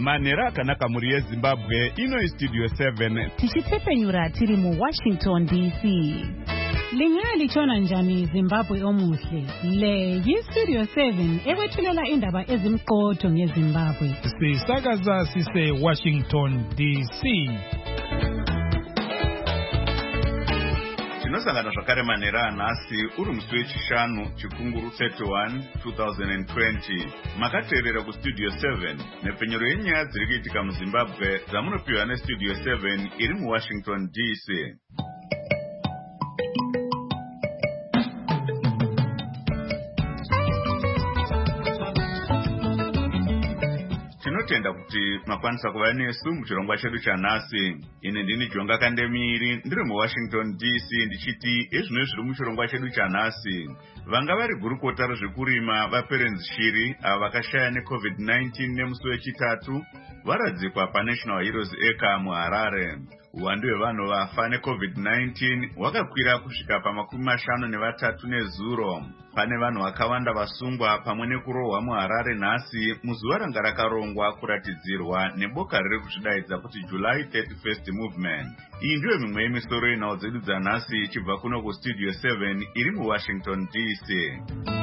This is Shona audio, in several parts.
manhero akanaka muri yeZimbabwe. Ino Studio 7 tichitepenyura tiri mu Washington DC. Lingalichona njani Zimbabwe omuhle? Le Studio 7 ekwethulela indaba ezimqotho ngeZimbabwe. Sisakaza sise Washington DC. Tinosangana zvakare manhero anhasi uri musi wechishanu chikunguru 31 2020. Makateerera kuStudio 7 nepenyero yenyaya dziri kuitika muZimbabwe dzamunopiwa neStudio 7 iri muWashington DC. Tinotenda kuti makwanisa kuva nesu muchirongwa chedu chanhasi. Ine ndini Jonga Kandemiri ndiri muWashington DC ndichiti ezvino zviri muchirongwa chedu chanhasi. Vanga vari gurukota rezvekurima vaPerenzi Shiri ava vakashaya neCovid-19 nemusi wechitatu varadzikwa paNational Heroes Acre muHarare. Uwandu hwevanhu vafa neCovid-19 hwakakwira kusvika pa53 nezuro. Pane vanhu vakawanda vasungwa pamwe nekurohwa muHarare nhasi muzuva ranga rakarongwa kuratidzirwa neboka riri kuzvidaidza kuti July 31st Movement. Iyi ndiyo mimwe yemisoro yenhau dzedu dzanhasi ichibva kuno kuStudio 7 iri muWashington DC.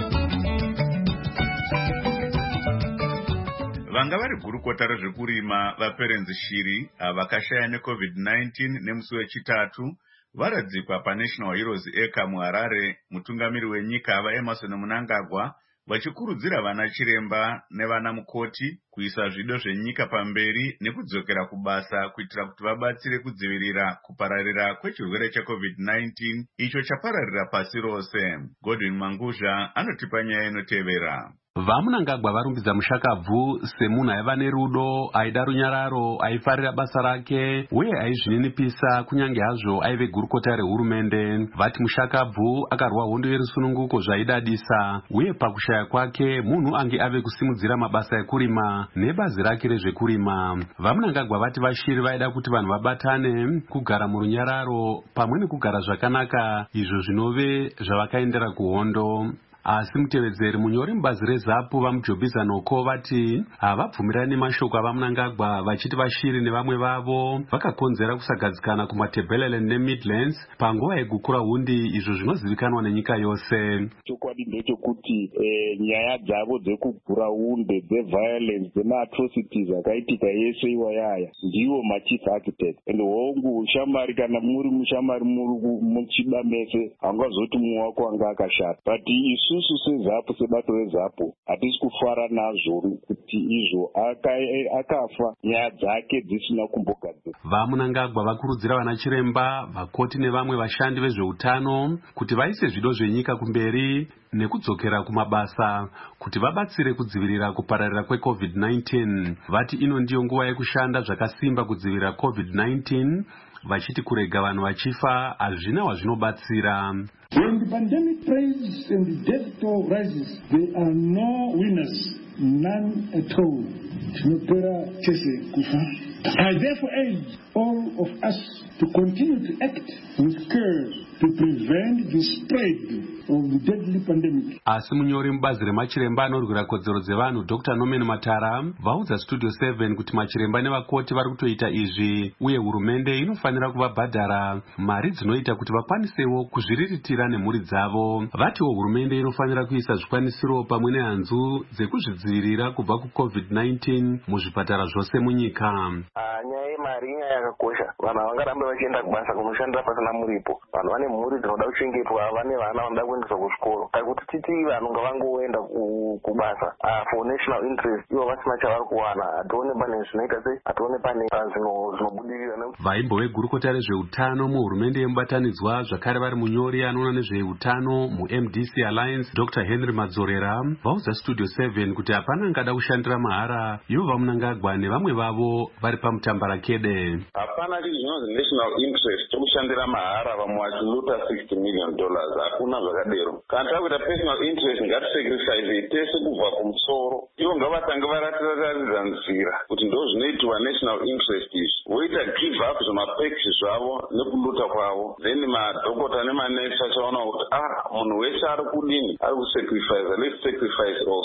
Vanga vari gurukota rezvekurima vaPerenzi Shiri ava vakashaya neCovid-19 nemusi wechitatu varadzikwa paNational Heroes Acre muHarare. Mutungamiri wenyika vaEmerson Mnangagwa vachikurudzira vana chiremba nevana mukoti kuisa zvido zvenyika pamberi nekudzokera kubasa kuitira kuti vabatsire kudzivirira kupararira kwechirwere cheCovid-19 icho chapararira pasi rose. Godwin Manguzha anotipa nyaya inotevera. VaMnangagwa varumbidza mushakabvu semunhu aiva nerudo, aida runyararo, aifarira basa rake uye aizvininipisa kunyange hazvo aive gurukota rehurumende. Vati mushakabvu akarwa hondo yerusununguko zvaidadisa uye pakushaya kwake munhu ange ave kusimudzira mabasa ekurima nebazi rake rezvekurima. VaMnangagwa vati vashiri vaida kuti vanhu vabatane kugara murunyararo pamwe nekugara zvakanaka, izvo zvinove zvavakaendera kuhondo. Asi mutevedzeri munyori mubazi reZAPU vamuJobhiza Noko vati havabvumirani mashoko avaMnangagwa, vachiti vashiri nevamwe vavo vakakonzera kusagadzikana kumaTebeleland neMidlands panguva yegukura hundi, izvo zvinozivikanwa nenyika yose. Chokwadi ndechekuti nyaya dzavo dzekugura hunde, dzeviolence, dzemaatrocities akaitika yese iwayaya ndiwo machief architect. And hongu ushamari, kana muri mushamari muri muchiba mese hangazoti mumwe wako anga akashata. But isusu seZAPU, sebato reZAPU hatisi kufara nazvo kuti izvo akafa nyaya dzake dzisina kumbogadzirwa. VaMnangagwa vakurudzira vana chiremba, vakoti nevamwe vashandi vezveutano kuti vaise zvido zvenyika kumberi nekudzokera kumabasa kuti vabatsire kudzivirira kupararira kweCovid-19. Vati ino ndiyo nguva yekushanda zvakasimba kudzivirira COVID-19, vachiti kurega vanhu vachifa hazvina wazvinobatsira. When the pandemic spreads and the death toll rises, there are no winners, none at all. Tinopera chese kufa. I therefore urge all of us to continue to act with care to prevent the spread of the deadly pandemic. Asi munyori mubazi remachiremba anorwira kodzero dzevanhu Dr. Norman Matara vaudza Studio 7 kuti machiremba nevakoti vari kutoita izvi uye hurumende inofanira kuvabhadhara mari dzinoita kuti vakwanisewo kuzviriritira nemhuri dzavo. Vatiwo hurumende inofanira kuisa zvikwanisiro pamwe nehanzu dzekuzvidzivirira kubva kuCovid-19 muzvipatara zvose munyika. Nyaya yemari inyaya yakakosha. Vanhu havangarambe vachienda kubasa kunoshandira pasina muripo. Vanhu vane mhuri dzinoda kuchengetwa, vane vana vanoda kuendeswa kuchikoro. Kuti titi vanhu ngavangoenda kubasa for national interest, ivo vasina chavari kuwana. Hatione pane zvinoita sei, hatione pane zvinobudirira. Vaimbo vegurukota rezveutano muhurumende yemubatanidzwa zvakare vari munyori anoona nezveutano muMDC Alliance Dr. Henry Madzorera vaudza Studio 7 kuti hapana angada kushandira mahara, ivo vaMnangagwa nevamwe vavo vari pamutambarakede. Hapana chii zvinonzi national interest chokushandira mahara, vamwe vachiluta $60 million. Hakuna zvakadero. Kana takuita personal interest ngatisacrifice tese kubva kumusoro. Ivo ngavatange varatiradza nzira kuti ndo zvinoitwa national interest izvi. Voita give up zvemapekisi zvavo nekuluta kwavo. Then madhokota nemanesi achaona kuti munhu wese ari kudini, ari kusacrifice, let's sacrifice also.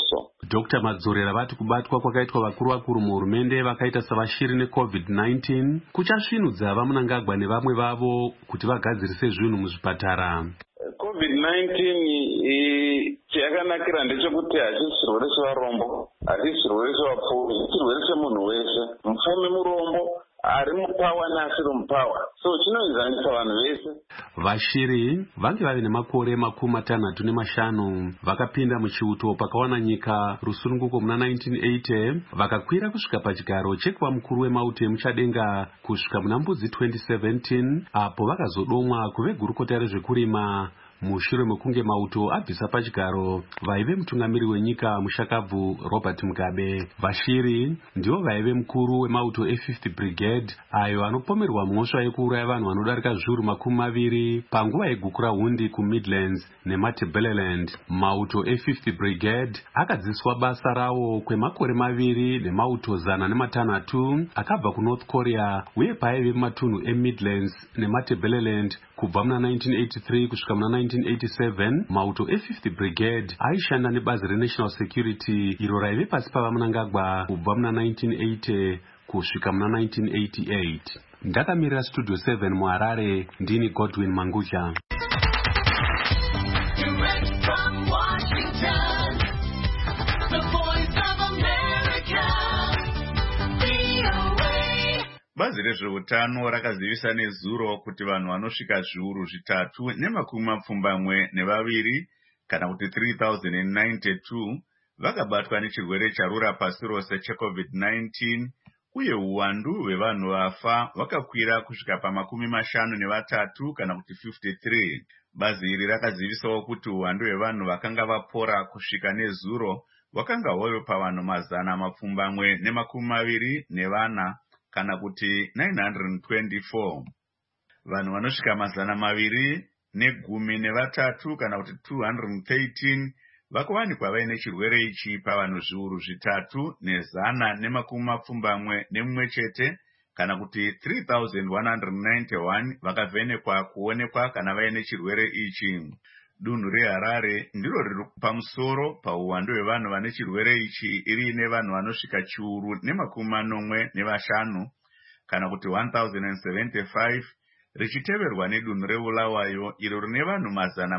Dr. Madzorera vati kubatwa kwakaitwa vakuru muhurumende vakaita savashiri neCOVID-19 kuchasvinudza vamunangagwa nevamwe vavo kuti vagadzirise zvinhu muzvipatara. COVID-19 chayakanakira ndechekuti hachisi chirwere chevarombo, hachisi chirwere chevapfumi, chirwere chemunhu wese. Mupfumi murombo, ari mupawa neasiri mupawa, so chinoenzanisa vanhu vese. Vashiri vange vave nemakore 65 vakapinda muchiuto pakawana nyika rusununguko muna 1980 vakakwira kusvika pachigaro chekuva mukuru wemauto emuchadenga kusvika muna Mbudzi 2017 apo vakazodomwa kuve gurukota rezvekurima mushure mekunge mauto abvisa pachigaro vaive mutungamiri wenyika Mushakabvu Robert Mugabe. Vashiri ndivo vaive mukuru wemauto e50 Brigade ayo anopomerwa mhosva yekuuraya vanhu vanodarika zviuru 20 panguva yegukura hundi kuMidlands neMatabeleland. Mauto e50 Brigade akadziswa basa rawo kwemakore 2 nemauto 106 akabva kuNorth Korea uye paaive matunhu eMidlands neMatabeleland kubva muna 1983 kusvika muna 1987. Mauto e50 Brigade aishanda nebazi reNational Security iro raive pasi pavamunangagwa kubva muna 1980 kusvika muna 1988. Ndakamirira Studio 7 muHarare, ndini Godwin Mangudya. Bazi rezveutano rakazivisa nezuro kuti vanhu vanosvika zviuru 3,072 kana kuti 3092 vakabatwa nechirwere charura pasi rose cheCOVID-19 uye uwandu hwevanhu vafa hwakakwira kusvika pa53 kana kuti 53. Bazi iri rakazivisawo kuti uwandu hwevanhu vakanga vapora kusvika nezuro hwakanga hwave pavanhu 224 kana kuti 924. Vanhu vanosvika 213 kana kuti 213 vakawanikwa vaine chirwere ichi pavanhu zviuru 3,171 chete kana kuti 3,191 vakavhenekwa kuonekwa kana vaine chirwere ichi. Dunhu reHarare ndiro riri pamusoro pauwandu hwevanhu vane chirwere ichi iriine vanhu vanosvika 1,045 kana kuti 1,075 richiteverwa nedunhu reBulawayo iro rine vanhu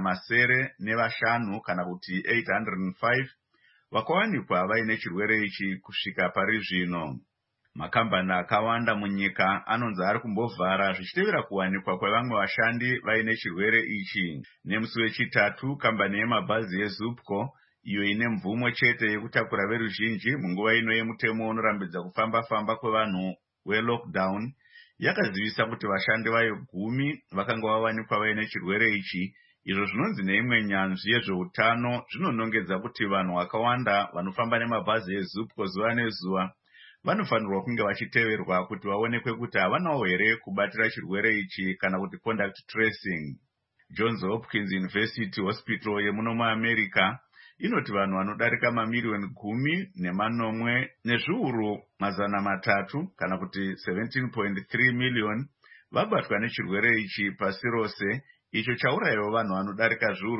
905 kana kuti 805 vakawanikwa vaine chirwere ichi kusvika pari zvino. Makambani akawanda munyika anonzi ari kumbovhara zvichitevera kuwanikwa kwevamwe vashandi vaine chirwere ichi. Nemusi wechitatu, kambani yemabhazi yeZupco iyo ine mvumo chete yekutakura veruzhinji munguva ino yemutemo unorambidza kufamba kwevanhu welockdown yakazivisa kuti vashandi vayo 10 vakanga vawanikwa vaine chirwere ichi. Izvo zvinonzi neimwe nyanzvi yezveutano zvinonongedza kuti vanhu vakawanda vanofamba nemabhazi eZupco zuva nezuva vanofanirwa kunge vachiteverwa kuti vaonekwe kuti havanawo here kubatira chirwere ichi kana kuti contact tracing. Johns Hopkins University Hospital yemuno muAmerica inoti vanhu vanodarika mamiliyoni 10 nezviuru 300 kana kuti 17.3 miliyoni vabatwa nechirwere ichi pasi rose, icho chaurayiwa vanhu vanodarika zviuru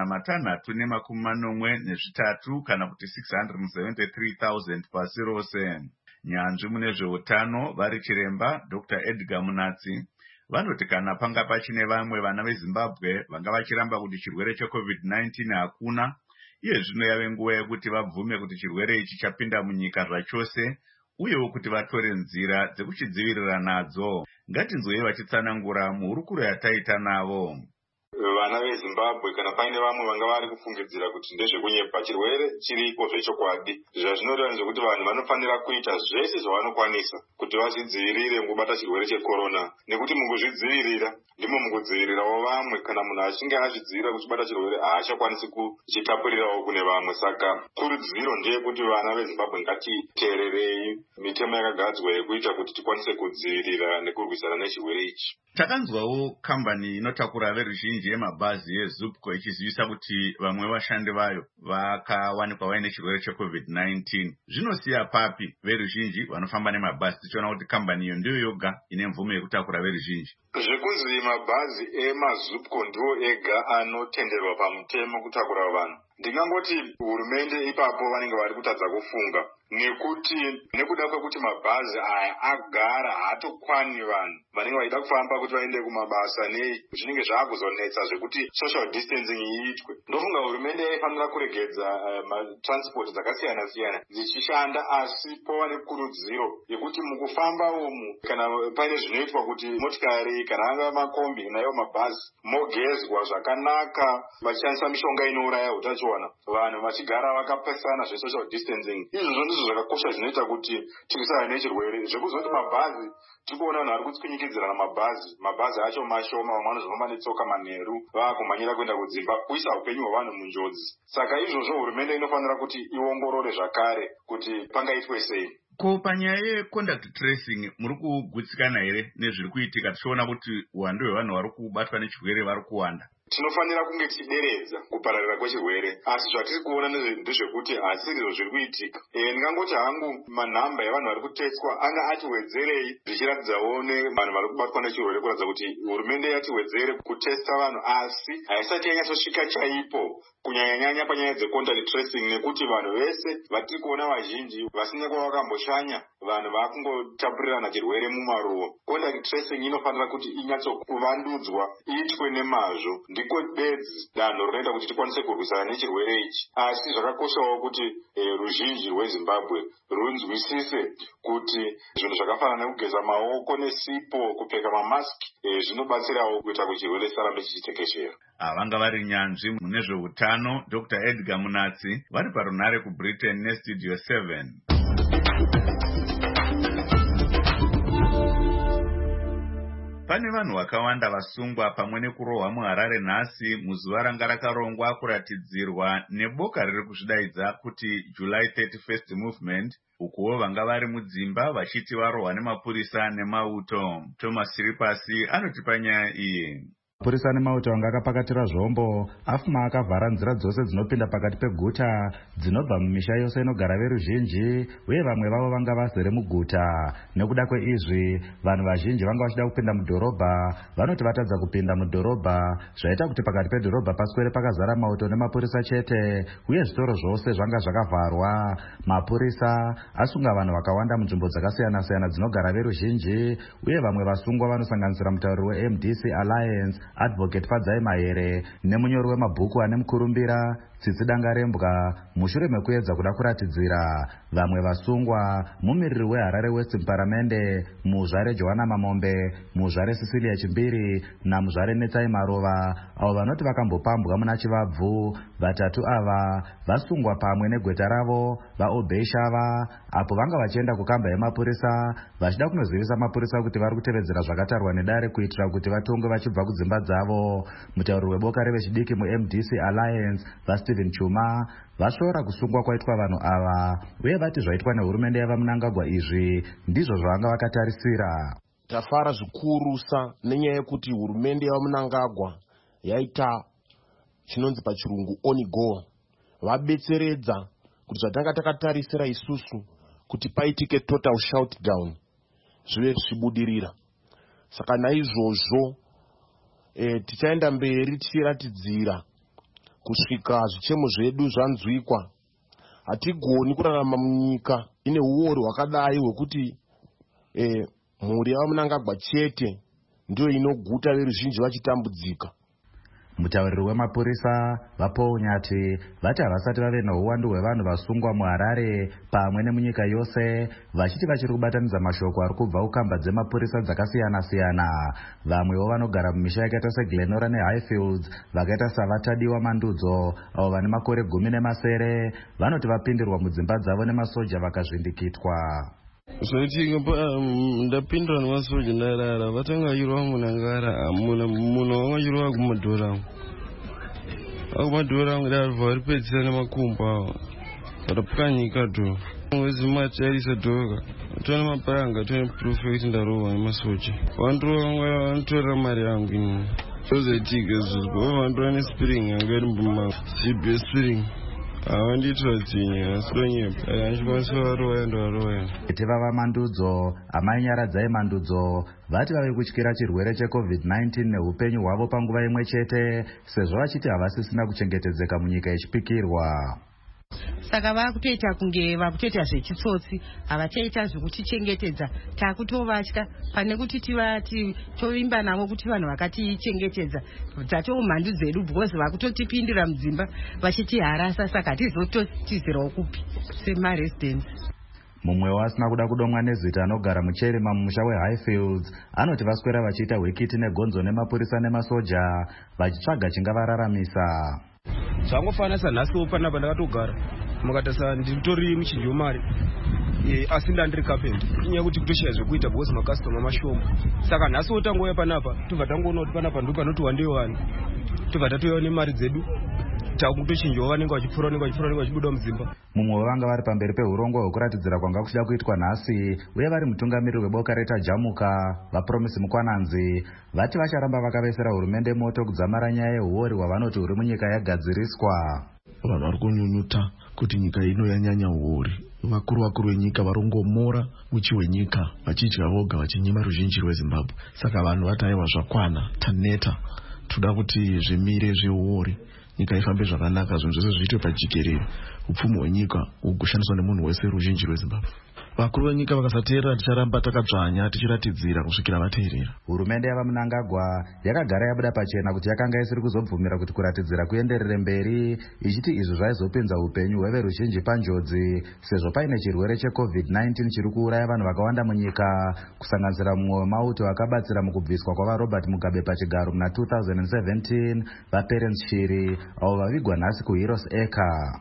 343 kana kuti 673,000 pasi rose. Nyanzvi mune zveutano vari chiremba Dr. Edgar Munatsi vanoti kana panga pachine vamwe vana veZimbabwe vanga vachiramba kuti chirwere cheCOVID-19 hakuna, iye zvino yave nguva yekuti vabvume kuti chirwere ichi chapinda munyika zvachose uyewo kuti vatore nzira dzekuchidzivirira nadzo. Ngatinzwei vachitsanangura muhurukuro yataita navo. Vana veZimbabwe kana paine vamwe vanga vari kufungidzira kuti ndezvekunyepa, chirwere chiriko zvechokwadi. Zvazvinoreva ndezvekuti vanhu vanofanira kuita zvese zvavanokwanisa kuti vazvidzivirire mukubata chirwere chekorona, nekuti mukuzvidzivirira ndimo mukudzivirirawo vamwe. Kana munhu achinge azvidzivirira kuchibata chirwere haachakwanisi kuchitapurirawo kune vamwe. Saka kurudziro ndeyekuti vana veZimbabwe ngatiteererei mitemo yakagadzwa yekuita kuti tikwanise kudzivirira nekurwisana nechirwere ichi. Takanzwawo kambani inotakura veruzhinji yemabhazi mabhazi eZupco ichizivisa kuti vamwe vashandi vayo vakawanikwa vaine chirwere cheCovid-19. Zvinosiya papi veruzhinji vanofamba nemabhazi tichiona kuti kambani iyo ndiyo yoga ine mvumo yekutakura veruzhinji? Zvekunzi mabhazi eMazupco ndiwo ega anotenderwa pamutemo kutakura vanhu, ndingangoti hurumende ipapo vanenge vari kutadza kufunga, nekuti nekuda kwekuti mabhazi aya agara haatokwani vanhu vanenge vaida kufamba kuti vaende kumabasa nei, zvinenge zvaakuzonetsa zvekuti social distancing iitwe. Ndofunga hurumende yaifanira kuregedza transport dzakasiyana siyana dzichishanda, asi pova nekurudziro yekuti mukufamba umu kana paine zvinoitwa kuti motikari kana anga makombi nayo mabhazi mogezwa zvakanaka, vachishandisa mishonga inouraya utachiona, vanhu vachigara vakapesana zvesocial distancing. Izvozvo ndizvo zvakakosha zvinoita kuti tirwisane nechirwere. Zvekuzoti mabhazi tirikuona vanhu vari kutsvinyikidzira mabhazi acho mashoma, vamwe vanozvifamba netsoka manheru vaakumhanyira kuenda kudzimba, kuisa upenyu hwevanhu munjodzi. Saka izvozvo hurumende inofanira kuti iongorore zvakare kuti pangaitwe sei. Ko panyaya yecontact tracing muri kugutsikana here nezviri kuitika, tichiona kuti uwandu hwevanhu vari kubatwa nechirwere vari kuwanda? Tinofanira kunge tichideredza kupararira kwechirwere, asi zvatiri kuona ndezvekuti hasizvo zviri kuitika. Ndingangoti hangu manhamba evanhu vari kuteswa anga atiwedzerei, zvichiratidzawo vanhu vari kubatwa nechirwere kuratidza kuti hurumende yatiwedzere kutesta vanhu, asi haisati yanyatsosvika chaipo kunyanya-nyanya panyaya dzecontact tracing, nekuti vanhu vese vatiri kuona vazhinji vasina kwavakamboshanya, vanhu vakungotapurirana chirwere mumaruwa. Contact tracing inofanira kuti inyatsokuvandudzwa, iitwe nemazvo, ndiko bedzi danho rinoita kuti tikwanise kurwisana nechirwere ichi. Asi zvakakoshawo kuti ruzhinji rweZimbabwe runzwisise kuti zvinhu zvakafanana nekugeza maoko nesipo, kupfeka mamasiki zvinobatsirawo kuita kuti chirwere chisarambe chichitekeshera. Vanga vari nyanzvi mune zveutano Dr. Edgar Munatsi vari parunare kuBritain neStudio 7. Pane vanhu vakawanda vasungwa pamwe nekurohwa muHarare nhasi muzuva ranga rakarongwa kuratidzirwa neboka riri kuzvidaidza kuti July 31st Movement, ukuwo vanga vari mudzimba vachiti varohwa nemapurisa nemauto. Thomas Siripasi anotipa nyaya iyi. Mapurisa nemauto anga akapakatira zvombo afuma akavhara nzira dzose dzinopinda pakati peguta dzinobva mumisha yose inogara veruzhinji, uye vamwe vavo vanga vazere muguta. Nekuda kweizvi vanhu vazhinji vanga vachida kupinda mudhorobha vanoti vatadza kupinda mudhorobha, zvaita kuti pakati pedhorobha paswere pakazara mauto nemapurisa chete, uye zvitoro zvose zvanga zvakavharwa. Mapurisa asunga vanhu vakawanda munzvimbo dzakasiyana-siyana dzinogara veruzhinji, uye vamwe vasungwa vanosanganisira mutauriri weMDC Alliance Advocate Fadzai Mahere nemunyori wemabhuku ane mukurumbira Tsitsi Dangarembwa, mushure mekuedza kuda kuratidzira. Vamwe vasungwa mumiriri weHarare West Paramende, muzvare Johanna Mamombe, muzvare Cecilia Chimbiri namuzvare Netsai Marova, avo vanoti vakambopambwa muna chivabvu. Vatatu ava vasungwa pamwe negweta ravo vaObey Shava, apo vanga vachienda kukamba yemapurisa vachida kunozivisa mapurisa kuti vari kutevedzera zvakatarwa nedare kuitira kuti vatongwe vachibva kudzimba dzavo. Mutauriri weboka revechidiki muMDC Alliance Stephen Chuma vasvora kusungwa kwaitwa vanhu ava, uye vati zvaitwa nehurumende yavaMnangagwa izvi ndizvo zvavanga vakatarisira. Tafara zvikurusa nenyaya yekuti hurumende yavaMnangagwa yaita chinonzi pachirungu on go, vabetseredza kuti zvatanga takatarisira isusu kuti paitike total shutdown zvive zvichibudirira. Saka naizvozvo tichaenda mberi tichiratidzira kusvika zvichemo zvedu zvanzwikwa. Hatigoni kurarama munyika ine uori hwakadai hwekuti mhuri yavaMnangagwa chete ndiyo inoguta veruzhinji vachitambudzika. Mutauriri wemapurisa vaPaul Nyati vati havasati vave nouwandu hwevanhu vasungwa muHarare pamwe nemunyika yose, vachiti vachiri kubatanidza mashoko ari kubva kukamba dzemapurisa dzakasiyana-siyana. Vamwewo vanogara mumisha yakaita seGlenora neHighfields vakaita savatadiwa Mandudzo, avo vane makore 10 vanoti vapindirwa mudzimba dzavo nemasoja vakazvindikitwa. Zvaitika ndapindwa nemasoja ndarara, vatanga vachirova munangara, munhu wangachirova kumadhora angu darva varipedzisa nemakumba avo vatapwanyika dho wezimati yarisa dhoka tone mapuranga tone proof yekuti ndarova nemasoja vantorera mari yangu inini Ozoitika zvozvo vandorane spiring angari mbuma GBS spiring havandiitiradzinya asidonyepa hanchikwanisa varoya ndovaroya tiva vamandudzo amai Nyaradzai Mandudzo vati vave kutyira chirwere cheCovid-19 neupenyu hwavo panguva imwe chete sezvo vachiti havasisina kuchengetedzeka munyika ichipikirwa. Saka vakutoita kunge vakutoita zvechitsotsi havachaita zvekutichengetedza takutovatya pane kuti tivati tovimba navo kuti vanhu vakatichengetedza dzatoo mhandu dzedu because vakutotipindira mudzimba vachitiharasa saka hatizototizirawo kupi semaresidence. Mumwe wasina kuda kudomwa nezita anogara muCherima mumusha weHighfields anoti vaswera vachiita hwekiti negonzo nemapurisa nemasoja vachitsvaga chingavararamisa. Zvangofanisa nhasi panapa ndakatogara mukatasa nditori muchinji wemari asi ndandiri kapendi inyaya kuti kutoshaya zvekuita because makastoma mashoma saka nhasi wotangouya panapa tobva tangoona kuti panapa ndo panoti wandewani tobva tatoiwa nemari dzedu takutochinjawo vanenge vachipfuura vachibuda mudzimba. Mumwe wevanga vari pamberi peurongo hwekuratidzira kwanga kuchida kuitwa nhasi uye vari mutungamiriri weboka reTajamuka vaPromisi Mukwananzi vati vacharamba vakavesera hurumende moto kudzamara nyaya yehuori hwavanoti huri munyika yagadziriswa. Vanhu vari kunyunyuta kuti nyika ino yanyanya huori. Vakuru venyika varongomora uchi hwenyika vachidya voga vachinyima ruzhinji rweZimbabwe. Saka vanhu vati aiwa zvakwana taneta toda kuti zvimire zvehuori nyika ifambe zvakanaka zvinhu zvose zviitwe pajikerere upfumi hwenyika hugoshandiswa nemunhu wese ruzhinji rweZimbabwe. Vakuru venyika vakasateerera ticharamba takadzvanya tichiratidzira kusvikira vateerera. Hurumende yava Mnangagwa yakagara yabuda pachena kuti yakanga isiri kuzobvumira kuti kuratidzira kuenderere mberi ichiti izvi zvaizopinza upenyu hweveruzhinji panjodzi sezvo paine chirwere cheCovid-19 chiri kuuraya vanhu vakawanda munyika kusanganisira mumwe wemauto akabatsira mukubviswa kwavaRobert Mugabe pachigaro muna 2017 vaPerence Shiri avo vavigwa nhasi kuHeroes Acre.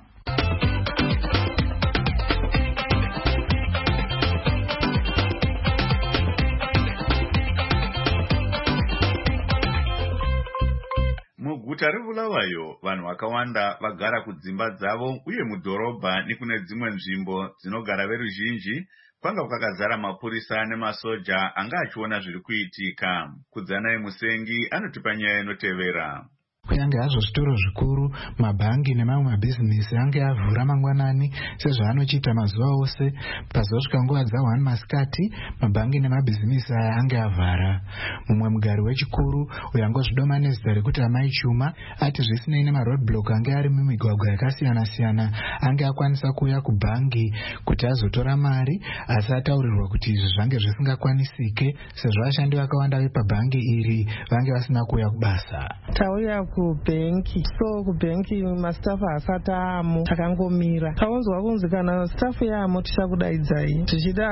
Muguta reBulawayo vanhu vakawanda vagara kudzimba dzavo uye mudhorobha nekune dzimwe nzvimbo dzinogara veruzhinji kwanga kwakazara mapurisa nemasoja anga achiona zviri kuitika. Kudzanai Musengi anotipa nyaya inotevera. Kuyange hazvo zvitoro zvikuru, mabhangi nemamwe mabhizinesi ange avhura mangwanani sezvaanochita mazuva ose. Pazosvika nguva dza1 masikati, mabhangi nemabhizinesi aya ange avhara. Mumwe mugari wechikuru uyangozvidoma nezita rekuti Amai Chuma ati zvisinei nemaroadblock ange ari mumigwagwa yakasiyana-siyana ange akwanisa kuuya kubhangi kuti azotora mari, asi ataurirwa kuti izvi zvange zvisingakwanisike sezvo vashandi vakawanda vepabhangi iri vange vasina kuuya kubasa. Tauya kubhenki, so kubhenki mastafu asati aamo takangomira. Taunzwa kunzi kana stafu yaamo tichakudaidzai, tichida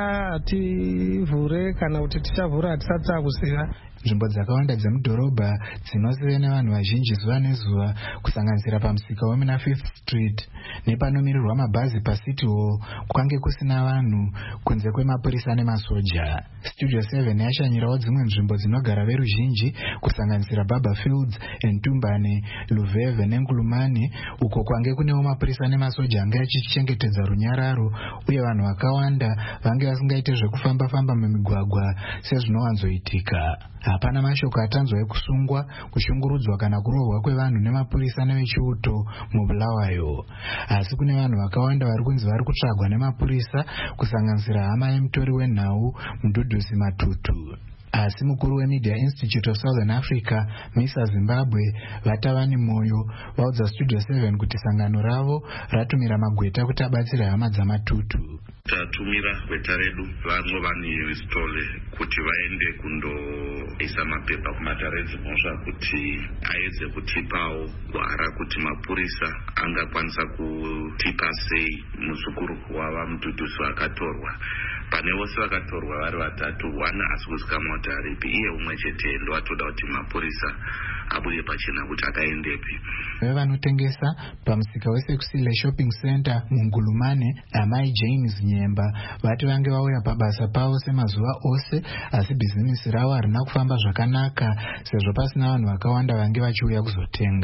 hativhure kana kuti tichavhura hatisati takuziva. Nzvimbo dzakawanda dzemudhorobha dzinoseve nevanhu vazhinji zuva nezuva kusanganisira pamusika wemuna 5th Street nepanomirirwa mabhazi paCity Hall kwange kusina vanhu kunze kwemapurisa nemasoja. Studio 7 yashanyirawo dzimwe nzvimbo dzinogara veruzhinji kusanganisira Barberfields, Entumbane, Luveve neNgulumane uko kwange kunewo mapurisa nemasoja anga achichengetedza runyararo uye vanhu vakawanda vange vasingaite zvekufamba-famba mumigwagwa sezvinowanzoitika. Hapana mashoko atanzwa ekusungwa, kushungurudzwa kana kurohwa kwevanhu nemapurisa nevechiuto muBulawayo. Asi kune vanhu vakawanda vari kunzi vari kutsvagwa nemapurisa kusanganisira hama yemutori wenhau Mduduzi Matutu. Asi mukuru weMedia Institute of Southern Africa, Misa Zimbabwe, Vatavani Moyo, vaudza Studio 7 kuti sangano ravo ratumira magweta kuti abatsire hama dzaMatutu. Tatumira gweta redu vamwe vane stole kuti vaende kundoisa mapepa kumataredzi mhosva kuti aedze kutipawo gwara kuti mapurisa angakwanisa kutipa sei muzukuru wava Mduduzi vakatorwa. Pane vose vakatorwa vari vatatu, wana asi kuzikamwa kuti aripi, iye umwe chete ndo atoda kuti mapurisa abude pachena kuti akaendepi. Vevanotengesa pamusika weSekusile Shopping Center muNgulumane, Amai James Nyemba vati vange vauya pabasa pavo semazuva ose, asi bhizinesi ravo harina kufamba zvakanaka sezvo pasina vanhu vakawanda vange vachiuya kuzotenga.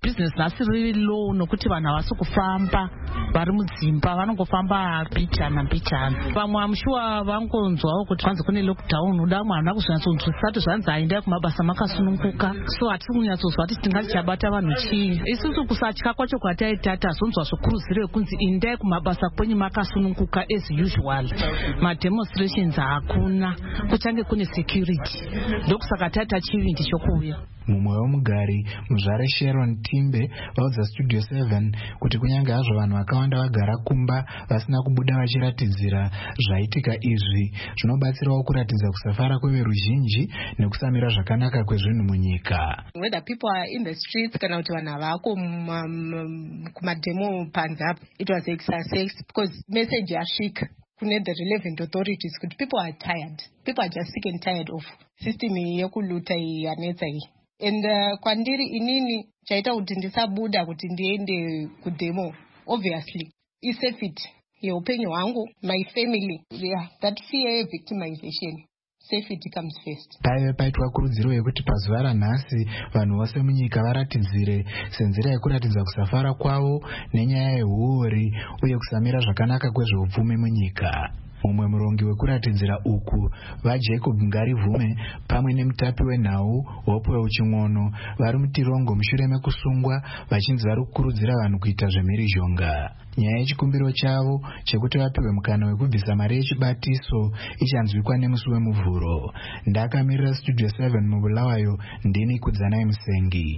business nasi riri low nokuti vanhu havasi kufamba vari mudzimba vanongofamba mbichana vamwe amushuwa vangonzwawo kuti kwanzi kune lockdown uda mwe havana kuzvinyatsonzwisati zvanzi aendai kumabasa makasununguka so hatisi kunyatsonzwa kuti tingati chabata vanhu chii. Isusu kusatya kwacho kwataita tazonzwa zvokurudziro kunzi endai kumabasa kwenyu makasununguka as usual. Mademonstrations hakuna, kuchange kune security, ndokusaka taita chivindi chokuuya. Mumwe wemugari muzvare Sharon Timbe vaudza Studio 7 kuti kunyange hazvo vanhu vakawanda vagara kumba vasina kubuda vachiratidzira zvaitika izvi zvinobatsirawo kuratidza kusafara kweveruzhinji nekusamira zvakanaka kwezvinhu munyika. Whether people are in the streets kana kuti vanhu havako kumademo panze apo, it was exercise because message yasvika kune the relevant authorities kuti people are tired, people are just sick and tired of system yekuluta yanetsa iyi. And kwandiri inini chaita kuti ndisabuda kuti ndiende kudemo, obviously is safety yeupenyu hwangu, my family, that fear victimization. Safety comes first. Paive paitwa kurudziro yekuti pazuva ranhasi vanhu vose munyika varatidzire senzira yekuratidza kusafara kwavo nenyaya yehuori uye kusamira zvakanaka kwezveupfumi munyika. Mumwe murongi wekuratidzira uku vaJacob Ngarivume pamwe nemutapi wenhau Hope Uching'ono vari mutirongo mushure mekusungwa vachinzi vari kukurudzira vanhu kuita zvemhirizhonga. Nyaya yechikumbiro chavo chekuti vapiwe mukana wekubvisa mari yechibatiso ichanzwikwa nemusi wemuvhuro. Ndakamirira Studio 7 mubulawayo, ndini Kudzanai Musengi.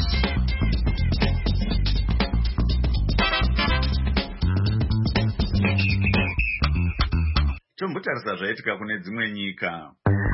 Tombotarisa zvaitika kune dzimwe nyika.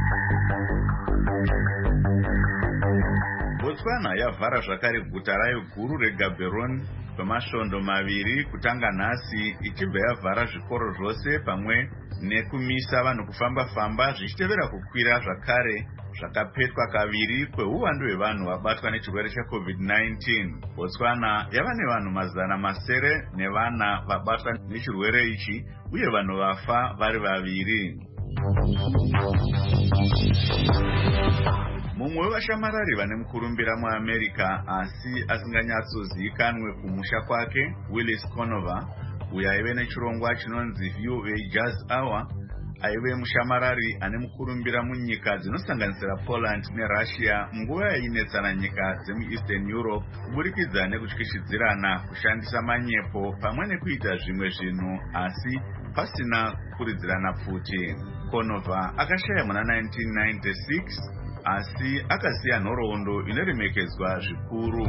Botswana yavhara zvakare guta rayo guru reGaborone kwemasvondo maviri kutanga nhasi, ichibva yavhara zvikoro zvose pamwe nekumisa vanhu kufamba-famba zvichitevera kukwira zvakare zvakapetwa kaviri kweuwandu hwevanhu vabatwa nechirwere cheCovid-19. Botswana yava nevanhu 700 nevana vabatwa nechirwere ichi uye vanhu vafa vari 2. Mumwe wevashamarari vane mukurumbira muAmerica asi asinganyatsozivikanwe kumusha kwake, Willis Conover, uyo aive nechirongwa chinonzi VOA Jazz Hour, aive mushamarari ane mukurumbira munyika dzinosanganisira Poland neRussia munguva yainetsana nyika dzemuEastern Europe kuburikidza nekutyishidzirana kushandisa manyepo pamwe nekuita zvimwe zvinhu asi pasina kuridzirana pfuti. Conover akashaya muna 1996 asi akasiya nhoroondo inoremekedzwa zvikuru.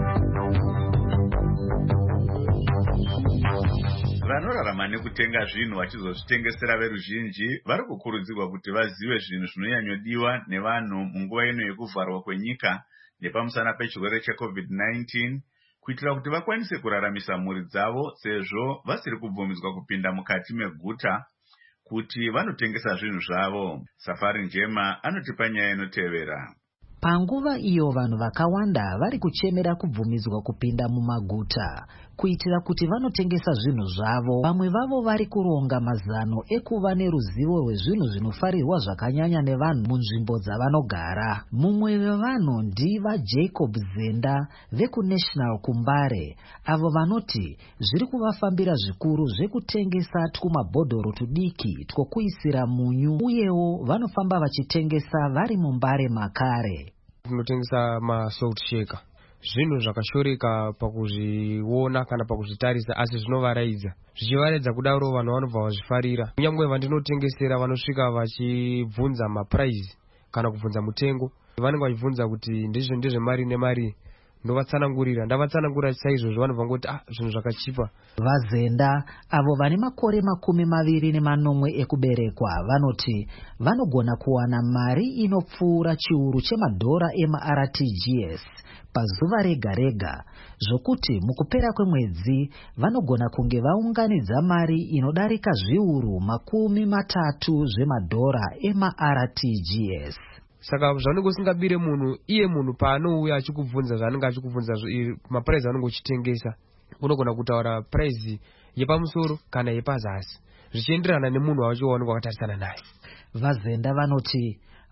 Vanorarama nekutenga zvinhu vachizozvitengesera veruzhinji vari kukurudzirwa kuti vazive zvinhu zvinonyanyodiwa nevanhu munguva ino yekuvharwa kwenyika nepamusana pechirwere cheCovid-19 kuitira kuti vakwanise kuraramisa mhuri dzavo sezvo vasiri kubvumidzwa kupinda mukati meguta kuti vanotengesa zvinhu zvavo. Safari Njema anotipa nyaya inotevera. Panguva iyo vanhu vakawanda vari kuchemera kubvumidzwa kupinda mumaguta kuitira kuti vanotengesa zvinhu zvavo, vamwe vavo vari kuronga mazano ekuva neruzivo rwezvinhu zvinofarirwa zvakanyanya nevanhu munzvimbo dzavanogara. Mumwe wevanhu ndiva Jacob Zenda vekuNational Kumbare, avo vanoti zviri kuvafambira zvikuru zvekutengesa twumabhodhoro tudiki twokuisira munyu, uyewo vanofamba vachitengesa vari muMbare makare. Tinotengesa masalt shaker, zvinhu zvakashoreka pakuzviona kana pakuzvitarisa asi zvinovaraidza. Zvichivaraidza kudaro vanhu vanobva vazvifarira. Kunyangwe vandinotengesera vanosvika vachibvunza maprice kana kubvunza mutengo, vanenge vachibvunza kuti ndezvemari nemari. Ndovatsanangurira, ndavatsanangura saizvozvo vanobva ngoti zvinhu zvakachipa. Vazenda avo vane makore 24 ekuberekwa vanoti vanogona kuwana mari inopfuura chiuru chemadhora emaRTGS pazuva rega rega, zvokuti mukupera kwemwedzi vanogona kunge vaunganidza mari inodarika zviuru 30 zvemadhora emaRTGS. Saka zvanenge usingabire munhu, iye munhu paanouya achikubvunza zvanenge achikubvunza maprice anenge uchitengesa, unogona kutaura price yepamusoro kana yepazasi zvichienderana nemunhu wacho waunenge wakatarisana naye. Vazenda vanoti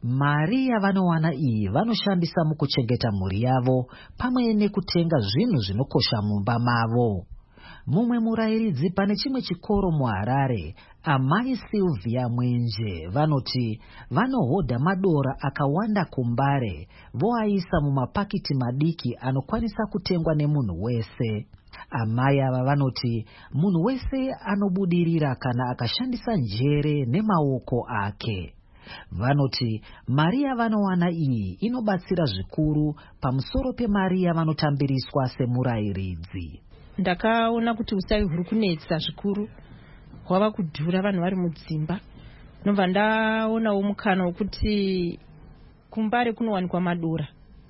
mari yavanowana iyi vanoshandisa mukuchengeta mhuri yavo pamwe nekutenga zvinhu zvinokosha mumba mavo. Mumwe murayiridzi pane chimwe chikoro muHarare, amai Sylvia Mwenje, vanoti vanohodha madora akawanda kumbare voaisa mumapakiti madiki anokwanisa kutengwa nemunhu wese. Amai ava vanoti munhu wese anobudirira kana akashandisa njere nemaoko ake. Vanoti mari yavanowana iyi inobatsira zvikuru pamusoro pemari yavanotambiriswa semurayiridzi. Ndakaona kuti usavi huri kunetsa zvikuru, hwava kudhura vanhu vari mudzimba. Ndobva ndaonawo mukana wokuti kumbare kunowanikwa madora,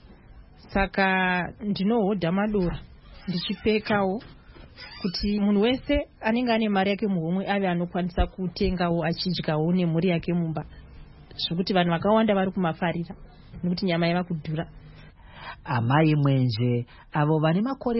saka ndinohodha madora ndichipekawo kuti munhu wese anenge ane mari yake muhomwe ave anokwanisa kutengawo achidyawo nemhuri yake mumba, zvokuti vanhu vakawanda vari kumafarira nekuti nyama yava kudhura. Amai Mwenje avo vane makore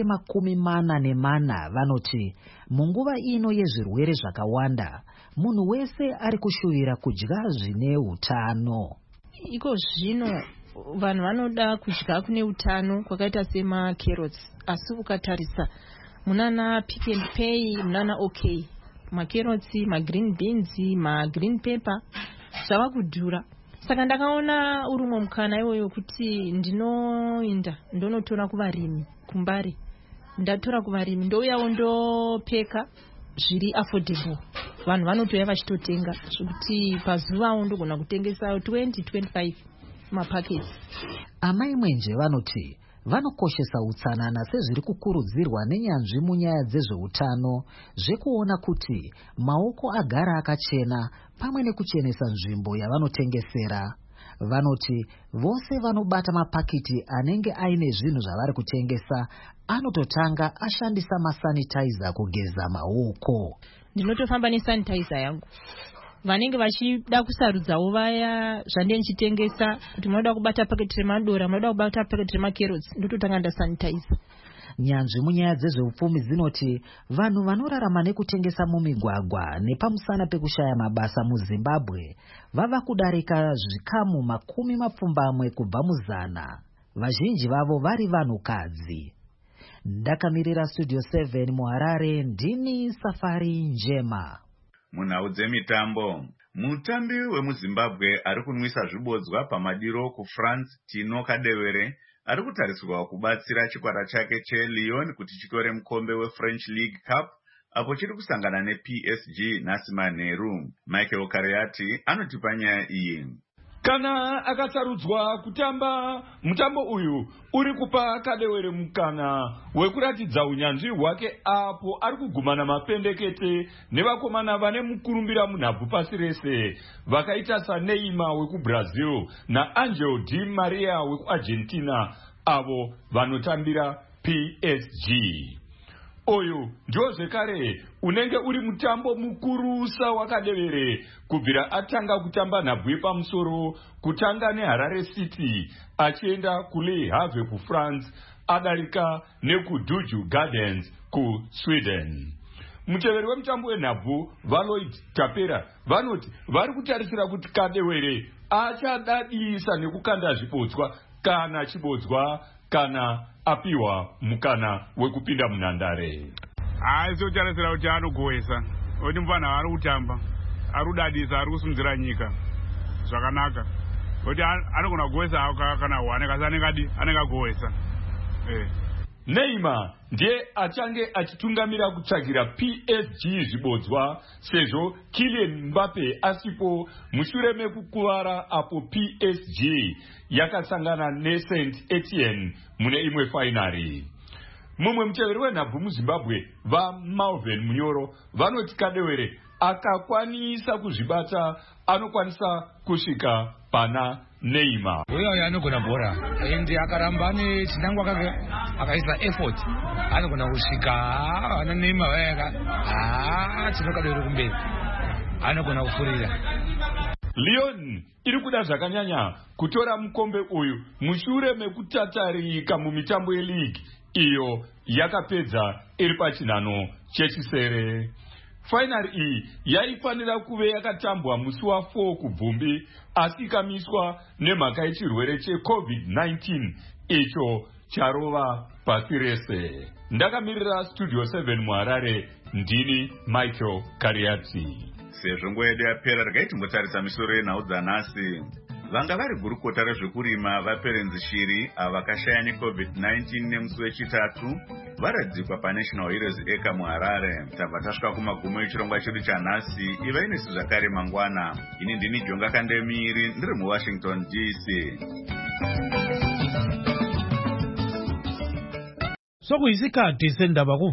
44 vanoti munguva ino yezvirwere zvakawanda munhu wese ari kushuvira kudya zvine utano. Iko zvino vanhu vanoda kudya kune utano kwakaita semacarrots, asi ukatarisa munana Pick and Pay, munana OK, macarrots, magreen beans, magreen pepper zvava kudhura. Saka ndakaona urumwe mukana iwoyo kuti ndinoinda ndonotora kuvarimi kumbare. Ndatora kuvarimi ndouyawo ndopeka zviri affordable. Vanhu vanotoya vachitotenga zvekuti pazuvawo ndogona kutengesa 20-25 mapaketi. Amai Mwenje vanoti vanokoshesa utsanana sezviri kukurudzirwa nenyanzvi munyaya dzezveutano zvekuona kuti maoko agara akachena pamwe nekuchenesa nzvimbo yavanotengesera. Vanoti vose vanobata mapakiti anenge aine zvinhu zvavari kutengesa anototanga ashandisa masanitizer kugeza maoko. Ndinotofamba nesanitizer yangu. Vanenge vachida kusarudzawo vaya zvandenge ndichitengesa kuti munoda kubata paketi remadora, munoda kubata paketi remacarrots, ndototanga ndasanitizer. Nyanzvi munyaya dzezveupfumi dzinoti vanhu vanorarama nekutengesa mumigwagwa nepamusana pekushaya mabasa muZimbabwe vava kudarika zvikamu 20 kubva muzana. Vazhinji vavo vari vanhukadzi. Ndakamirira Studio 7 muHarare, ndini Safari Njema. Munhau dzemitambo, mutambi wemuZimbabwe ari kunwisa zvibodzwa pamadiro kuFrance Tino Kadewere ari kutarisirwa kubatsira chikwata chake cheLyon kuti chitore mukombe weFrench League Cup apo chiri kusangana nePSG nhasi manheru. Michael Kariati anotipa nyaya iyi. Kana akasarudzwa kutamba mutambo uyu uri kupa Kadewere mukana wekuratidza unyanzvi hwake apo ari kugumana mapendekete nevakomana vane mukurumbira munhabvu pasi rese vakaita saNeymar wekuBrazil naAngel Di Maria wekuArgentina avo vanotambira PSG. Oyu ndio zvekare unenge uri mutambo mukurusa waKadewere kubvira atanga kutamba nhabvu yepamusoro kutanga neHarare City achienda kuLe Havre kuFrance adarika nekuDuju Gardens kuSweden. Muteveri wemutambo wenhabvu Valoid Tapera vanoti vari kutarisira kuti Kadewere achadadisa nekukanda zvibodzwa kana chibodzwa kana apiwa mukana wekupinda munhandare. Aizvotarisira kuti anogohesa kuti mufana ari kutamba ari kudadisa ari kusunzira nyika zvakanaka kuti anogona kugohesa kana wane kasi anenge agohesa. Neymar ndiye achange achitungamira kutsvagira PSG zvibodzwa sezvo Kylian Mbappe asipo mushure mekukuvara apo PSG yakasangana neSaint Etienne mune imwe fainari. Mumwe muteveri wenhabvu muZimbabwe vaMalvin Munyoro vanoti Kadewere akakwanisa kuzvibata anokwanisa kusvika pana Neymar. Uyo anogona bhora ende akaramba ane chinangwa kake akaisa effort anogona kusvika ana Neymar vayaka tinokadewere kumberi anogona kufurira. Lyon iri kuda zvakanyanya kutora mukombe uyu mushure mekutatarika mumitambo yeleague iyo yakapedza iri pachinhano chechisere. fainari iyi yaifanira kuve yakatambwa musi wa4 kubvumbi asi ikamiswa nemhaka yechirwere cheCovid-19 icho charova pasi rese. Ndakamirira Studio 7 muHarare, ndini Michael Kariati. Sezvo nguva yedu yapera, regai timbotarisa misoro yenhau dzanhasi. Vanga vari gurukota rezvekurima vaperenzi shiri ava vakashaya neCovid-19 nemusi wechitatu varadzikwa paNational Heroes Acre muHarare. Tabva tasvika kumagumo echirongwa chedu chanhasi. Iva inesi zvakare mangwana. Ini ndini Jonga Kandemiri, ndiri muWashington DC. Sokuyisikhathi sendaba